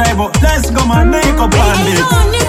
tribal. Let's go man, Nico Pandit.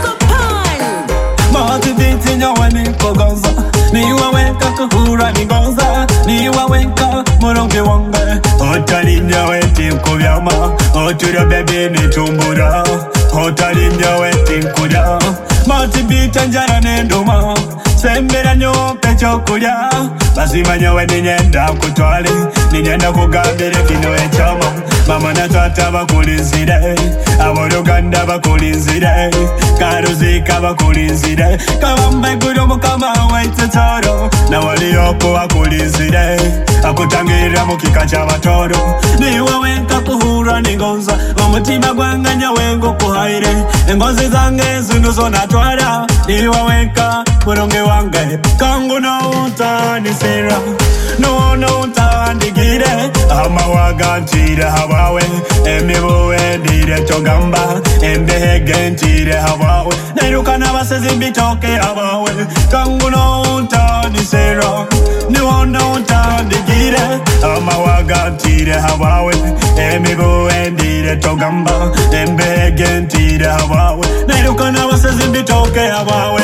Mati Biti nyawa Nico Gonza. Niwa wenka kuhura ni Gonza. Niwa wenka moronge wange. Otali nyawe tinkubyama. Otura bebe ni tumbura. Otali nyawe tinkuya. Mati Biti njara nenduma. Sembera nyope chokulya. Basima nyawe ninyenda kutwale. Ninyenda kugambire kino echama. Mama na tata bakulinzire. Aboluganda bakulinzire. Karuzika bakulinzire. Kabambe gudo mukama waite toro. Na walioko bakulinzire. Akutangira mukika chabatoro. Niwe wenka kuhura ningonza. Omutima gwanganya wengo kuhaire. Engozi zange zunuzo natwara. Niwe wenka muronge wange. Kangu no utanisira. No utandigire. Ama wagantire hawawe. Emibu endire togamba. Embehege ntire hawawe. Nairuka nabasezi mbitoke hawawe. Kangu no utanisira. No utandigire. Ama wagantire hawawe. Emibu endire togamba. Embehege ntire hawawe. Nairuka nabasezi mbitoke hawawe.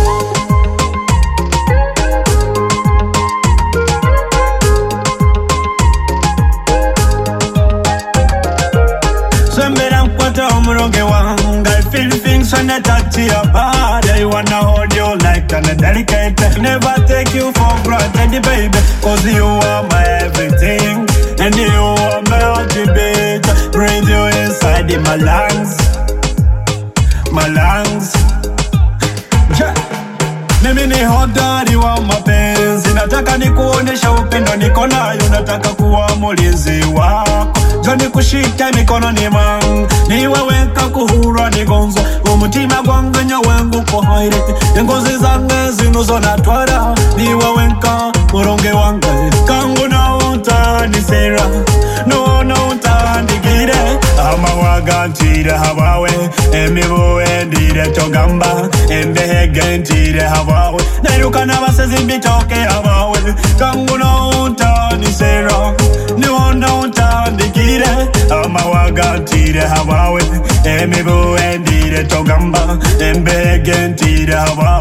I feel things when I touch your body. I wanna hold you like a delicate. Never take you for granted, baby. Cause you are my everything. And you are my heartbeat. Breathe you inside in my lungs. My lungs. Yeah. Mimi ni hodari wa mapenzi. Nataka nikuonesha upendo niko nayo. Nataka kuwa mulinzi wako. Joni kushika mikono ni mangu. Niwe wenka kuhura ni gonzo. Umutima gwanganya wengu kuhaire. Ngozi zange zinuzo natwara. Niwe wenka muronge wange. Kangu na utanisira. No utandigire. Ama wagantire hawawe. Emibu endire togamba. Embehege ntire hawawe. Nairuka nabasezi mbitoke hawawe. Kangu na utanisira. No utandigire. Ama wagantire hawawe. Emibu endire togamba. Embehege ntire hawawe.